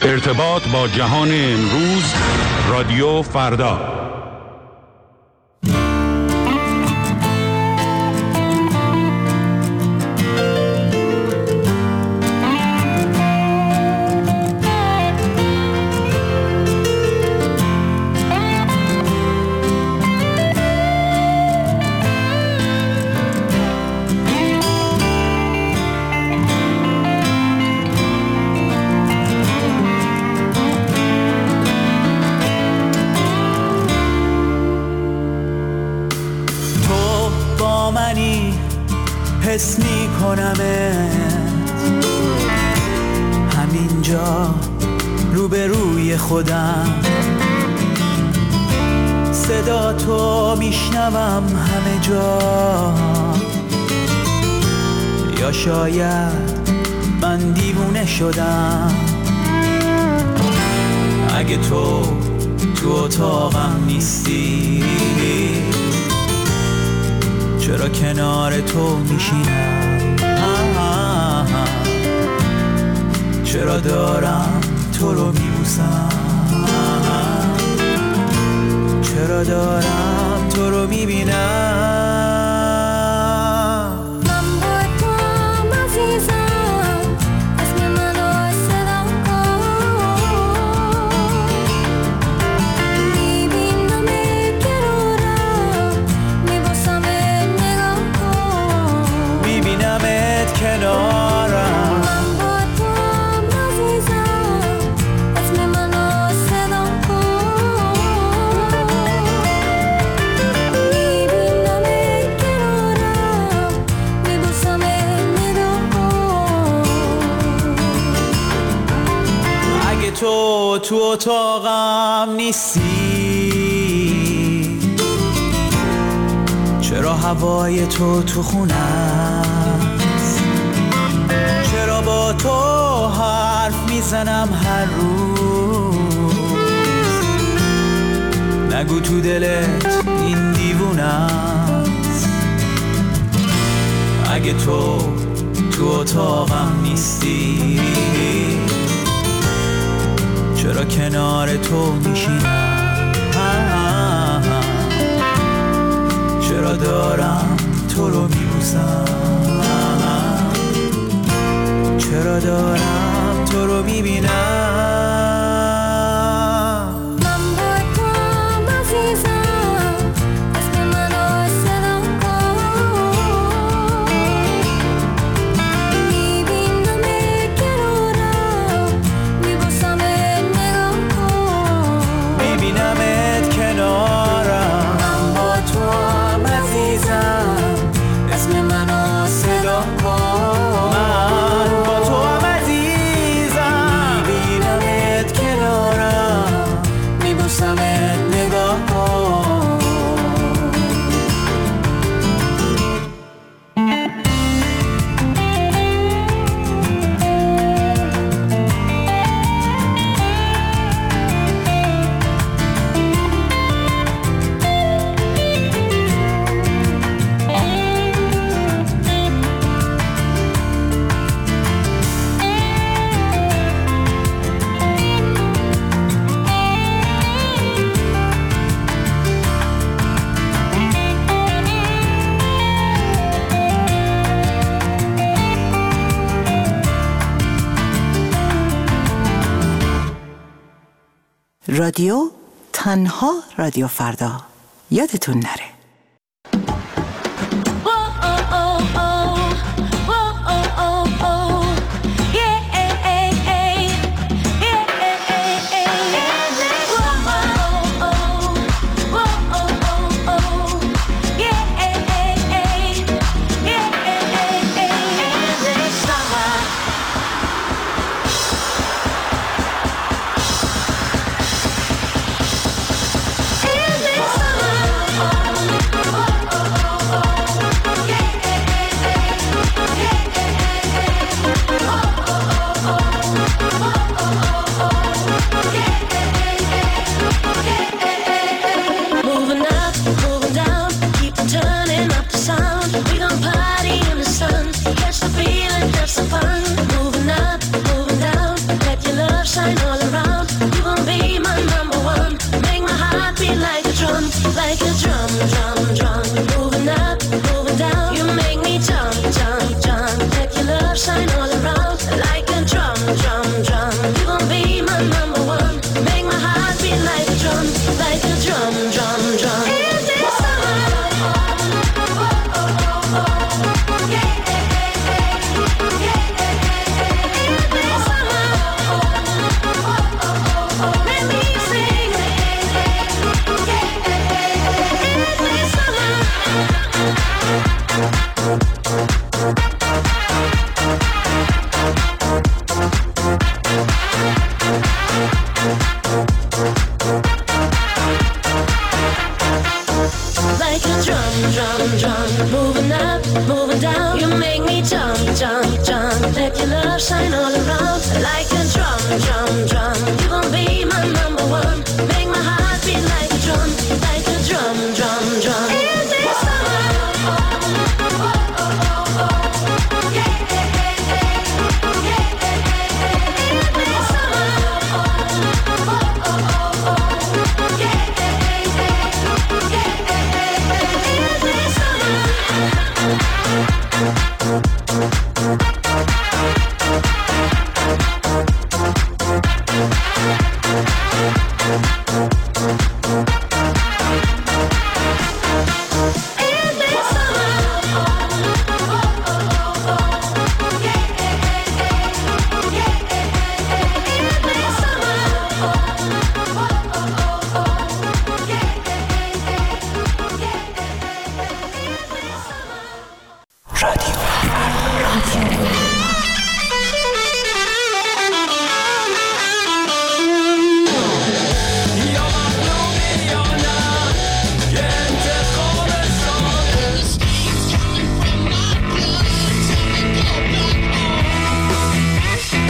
ارتباط با جهان امروز، رادیو فردا. حس میکنمت همینجا روبروی خودم، صدا تو میشنوم همه جا. یا شاید من دیوونه شدم، اگه تو اتاقم نیستی چرا کنار تو میشینم؟ چرا دارم تو رو میبوسم؟ چرا دارم تو رو میبینم؟ تو اتاقم نیستی چرا هوای تو خونه است؟ چرا با تو حرف میزنم هر روز؟ نگو تو دلت این دیوونه است. اگه تو اتاقم نیستی چرا کنار تو میشینم؟ چرا دارم تو رو میبوسم؟ چرا دارم تو رو میبینم؟ رادیو تنها رادیو فردا، یادتون نره. Summer.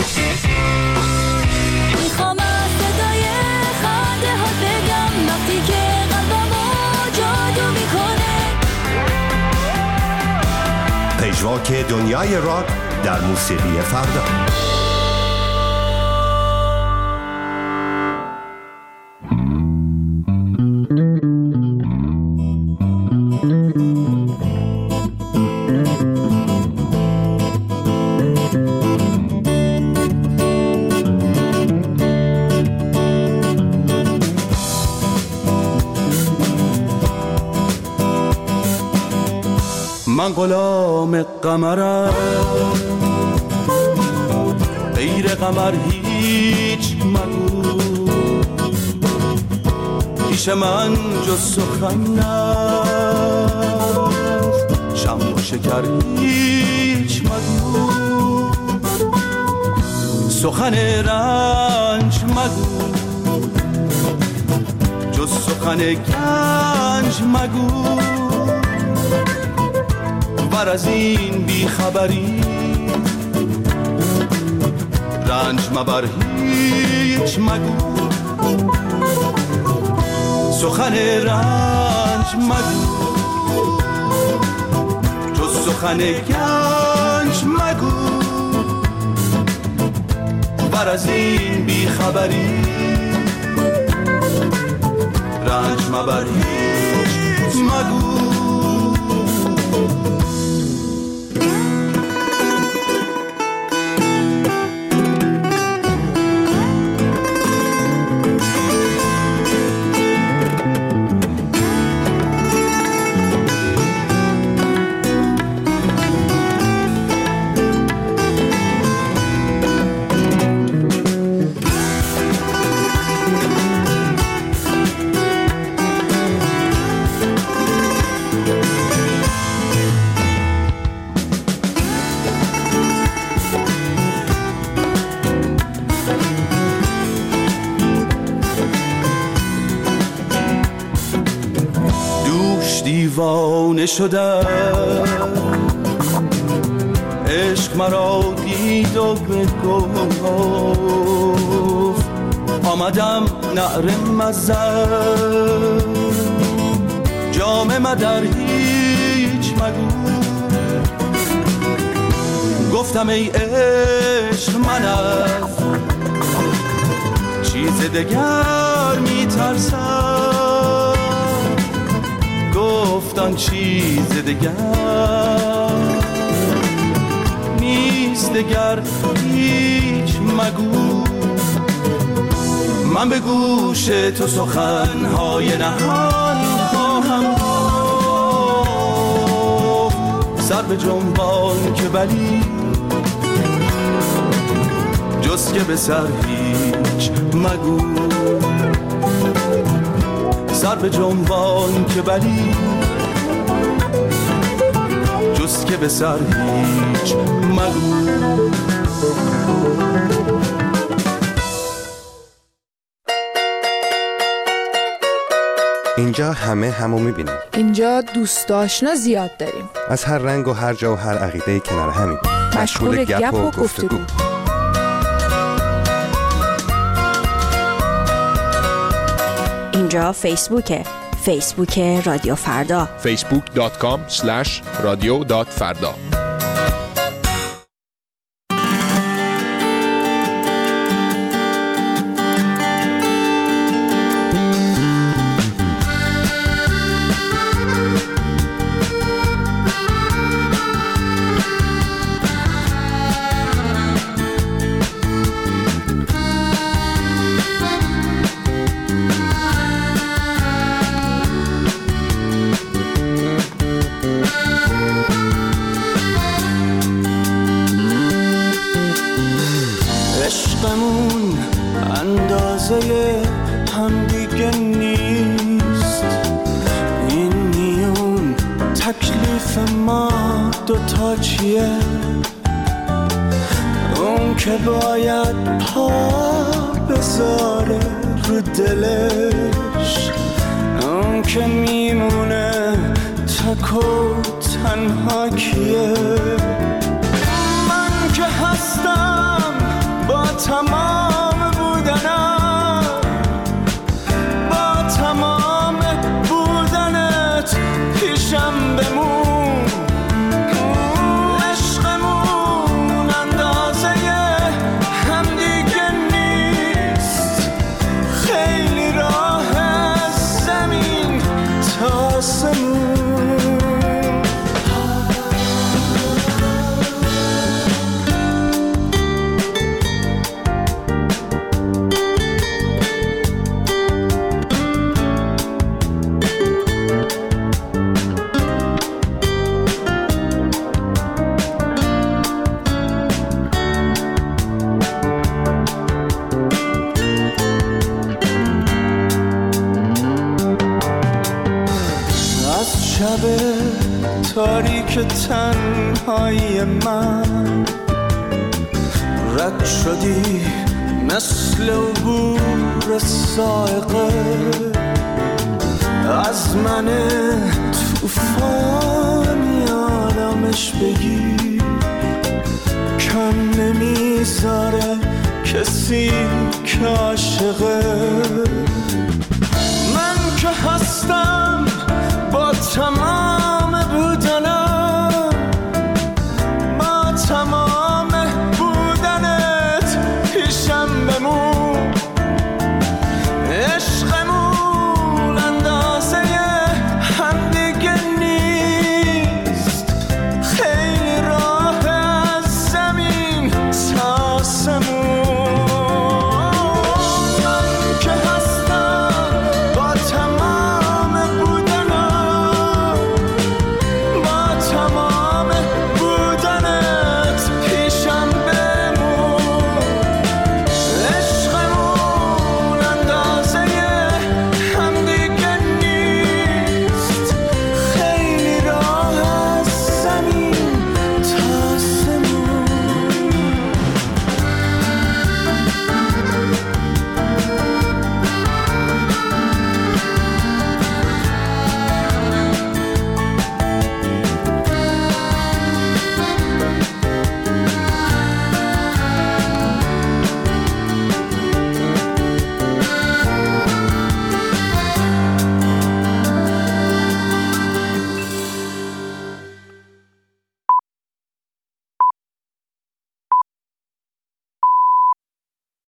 میخوام از صدای خنده ها بگم وقتی که قلبمو جادو میکنه. پژواک دنیای راک در موسیقی فردا. من غلام قمرم، غیر قمر هیچ مگو، پیش من جز سخن نست، شم و شکر هیچ مگو، سخن رنج مگو، جز سخن گنج مگو، بر از این بیخبری رنج مبر هیچ مگو، سخن رنج مگو، جز سخن گنج مگو، بر از این بیخبری رنج مبر هیچ مگو. دیوانه شدم، عشق مرا دید و بگفت، آمدم نعره مزن، جام مدر هیچ مگو، گفتم ای عشق من از چیز دگر میترسم، گفتن چیز دگر نیست، دگر هیچ مگو، من به گوش تو سخنهای نهان خواهم گفت، سر به جنبان که بلی جز که به سر هیچ مگو، سر به جنبان که بلی جز که به سر هیچ مگو. اینجا همه همو میبینیم. اینجا دوست آشنا زیاد داریم. از هر رنگ و هر جا و هر عقیده کنار همین. مشغول گپ و گفتگو. اینجا فیسبوکه. فیسبوک رادیو فردا. facebook.com/radio.farda. عشقمون اندازه هم دیگه نیست، این میون تکلیف ما دوتا چیه؟ اون که باید پا بذاره رو دلش، اون که میمونه تک و تنها کیه؟ من که هستم تمام بودنم، با تمام بودنت پیشم بمون. عشقمون اندازه هم دیگه نیست، خیلی راه از زمین تا آسمون. شب تاریک تنهایی من رد شدی مثل عبور سائقه از من توفانی آرامش بگیر، کم نمیذاره کسی که عاشقه. من که هستم